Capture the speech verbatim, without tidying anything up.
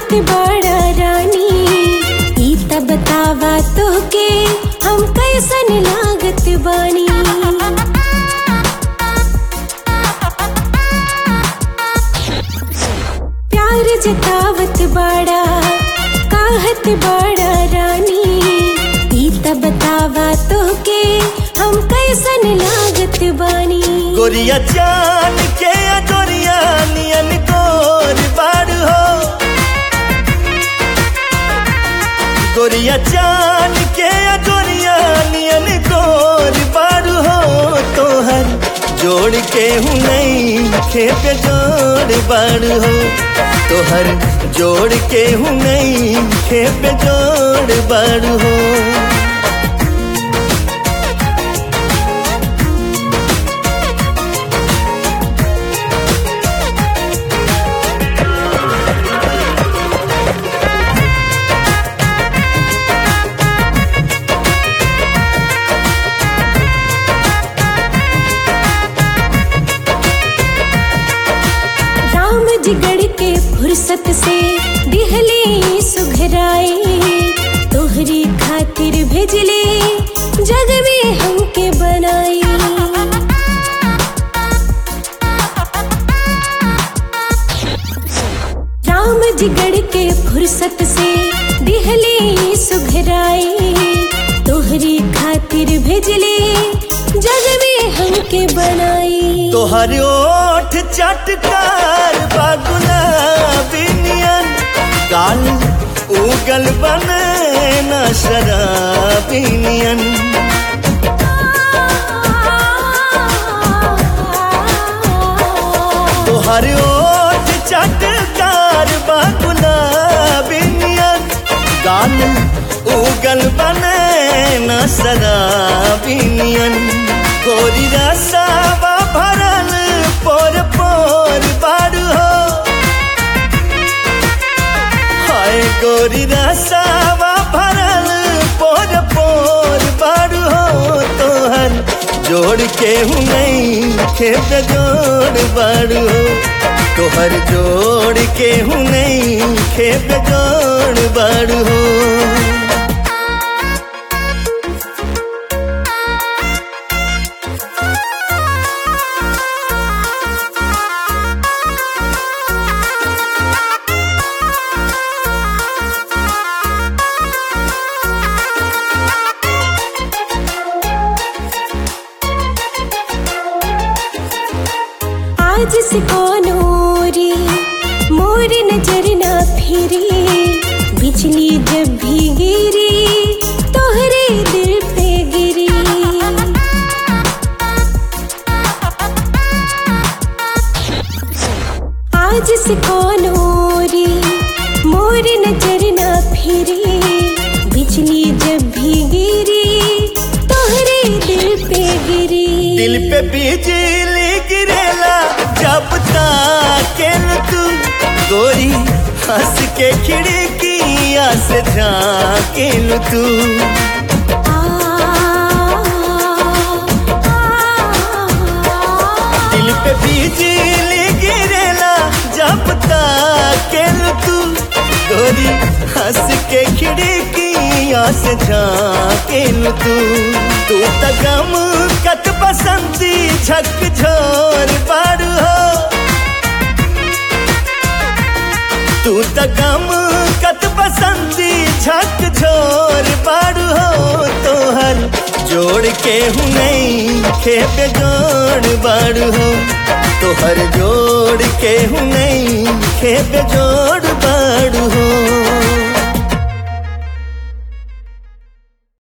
काहत बड़ा रानी ई त बतावा तोहके हम कैसन लागत बानी। प्यार जतावत बड़ा काहत बड़ा रानी ई त बतावा तोहके हम कैसन लागत बानी। गोरिया जान के गोरिया नियन गोर बाड़ हो, गोरिया जान के गोरिया नियन गोर बाड़ हो। तोहर जोड़ के हूँ नहीं खेप जोड़ बाड़ हो, तोहर जोड़ के हूँ नहीं खेप जोड़ बाड़ हो। जिगड़ के फुर्सत से दिहले सुघराए तोहरी खातिर भेजले जग में हमके बनाई। राम जिगड़ के फुर्सत से दिहले सुघराए तोहरी खातिर भेजले जग में हमके बनाई। तोहर ओठ चटकार गुलाबी नियन गाल उगल बने न शराबी नियन। तोहर ओठ चटकार गुलाबी नियन गाल उगल बने न शराबी नियन। गोरी रसावा भरल पोर पोर बाड़ हो, हाय गोरी रसावा भरल पोर पोर बाड़ हो। तोहर जोड़ के हूँ नहीं खेप जोड़ बाड़ हो, तोहर जोड़ के हूँ नहीं खेप जोड़ बाड़ हो। आज से कौनोरी मोर नजर ना फिरी बिजली जब भी गिरी तोहरे दिल पे गिरी। आज से कौनोरी मोर नजर ना फिरी बिजली जब भी गिरी तोहरे दिल पे गिरी। दिल पे बिजली गिरेला जब ताकेल तू गोरी हंस के खिड़किया से झाँकेल तू। दिल पे बिजली गिरेला जब ताकेल तू गोरी हंस के खिड़किया से झाँकेल तू। तू त गम कत बसंती झक झोर बाड़ हो, तू त गम कत बसंती झक झोर बाड़ हो। तोहर जोड़ के हूँ नहीं खेप जोड़ बाड़ हो, तोहर जोड़ के हूँ नहीं खेप जोड़ बाड़ हो।